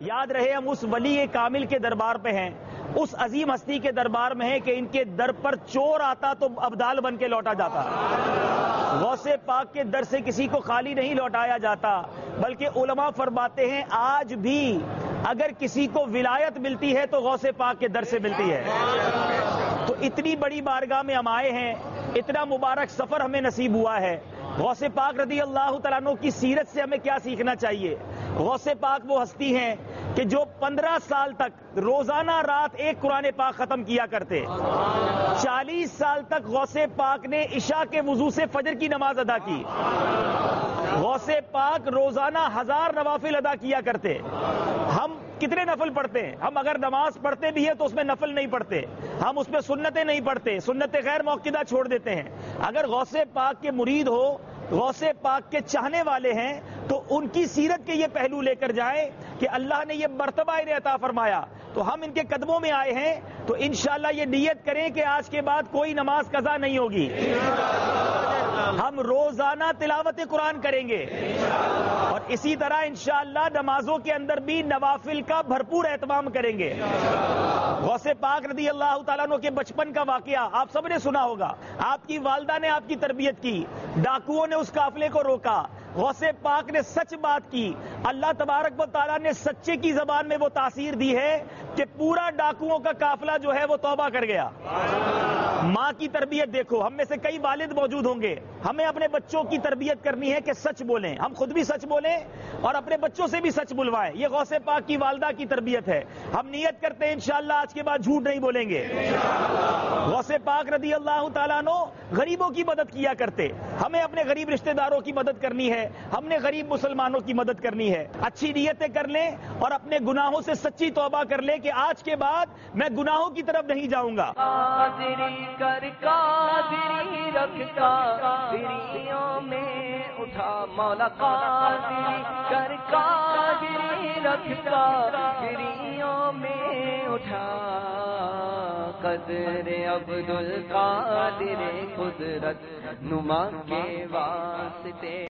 یاد رہے ہم اس ولی کامل کے دربار پہ ہیں، اس عظیم ہستی کے دربار میں ہیں کہ ان کے در پر چور آتا تو ابدال بن کے لوٹا جاتا۔ غوث پاک کے در سے کسی کو خالی نہیں لوٹایا جاتا، بلکہ علماء فرماتے ہیں آج بھی اگر کسی کو ولایت ملتی ہے تو غوث پاک کے در سے ملتی ہے۔ تو اتنی بڑی بارگاہ میں ہم آئے ہیں، اتنا مبارک سفر ہمیں نصیب ہوا ہے۔ غوث پاک رضی اللہ تعالیٰ عنہ کی سیرت سے ہمیں کیا سیکھنا چاہیے؟ غوث پاک وہ ہستی ہیں کہ جو 15 سال تک روزانہ رات ایک قرآن پاک ختم کیا کرتے، 40 سال تک غوث پاک نے عشاء کے وضو سے فجر کی نماز ادا کی، غوث پاک روزانہ 1000 نوافل ادا کیا کرتے۔ ہم کتنے نفل پڑھتے ہیں؟ ہم اگر نماز پڑھتے بھی ہیں تو اس میں نفل نہیں پڑھتے، ہم اس میں سنتیں نہیں پڑھتے، سنت غیر موقدہ چھوڑ دیتے ہیں۔ اگر غوث پاک کے مرید ہو، غوث پاک کے چاہنے والے ہیں، تو ان کی سیرت کے یہ پہلو لے کر جائیں کہ اللہ نے یہ مرتبہ انہیں عطا فرمایا، تو ہم ان کے قدموں میں آئے ہیں، تو انشاءاللہ یہ نیت کریں کہ آج کے بعد کوئی نماز قضا نہیں ہوگی، ہم روزانہ تلاوت قرآن کریں گے، اور اسی طرح انشاءاللہ نمازوں کے اندر بھی نوافل کا بھرپور اہتمام کریں گے۔ غوث پاک رضی اللہ تعالیٰ عنہ کے بچپن کا واقعہ آپ سب نے سنا ہوگا، آپ کی والدہ نے آپ کی تربیت کی، ڈاکوؤں نے اس قافلے کو روکا، غوث پاک نے سچ بات کی، اللہ تبارک و تعالیٰ نے سچے کی زبان میں وہ تاثیر دی ہے کہ پورا ڈاکوؤں کا قافلہ جو ہے وہ توبہ کر گیا۔ ماں کی تربیت دیکھو، ہم میں سے کئی والد موجود ہوں گے، ہمیں اپنے بچوں کی تربیت کرنی ہے کہ سچ بولیں، ہم خود بھی سچ بولیں اور اپنے بچوں سے بھی سچ بلوائیں۔ یہ غوث پاک کی والدہ کی تربیت ہے، ہم نیت کرتے ہیں انشاءاللہ آج کے بعد جھوٹ نہیں بولیں گے۔ غوث پاک رضی اللہ تعالیٰ عنہ غریبوں کی مدد کیا کرتے، ہمیں اپنے غریب رشتہ داروں کی مدد کرنی ہے، ہم نے غریب مسلمانوں کی مدد کرنی ہے۔ اچھی نیتیں کر لیں اور اپنے گناہوں سے سچی توبہ کر لیں کہ آج کے بعد میں گناہوں کی طرف نہیں جاؤں گا۔ قادری کر قادری رکھ قادریوں میں اٹھا مولا، قادری کر قادری رکھ قادریوں میں اٹھا، قدر عبد القادر قدرت نما کے واسطے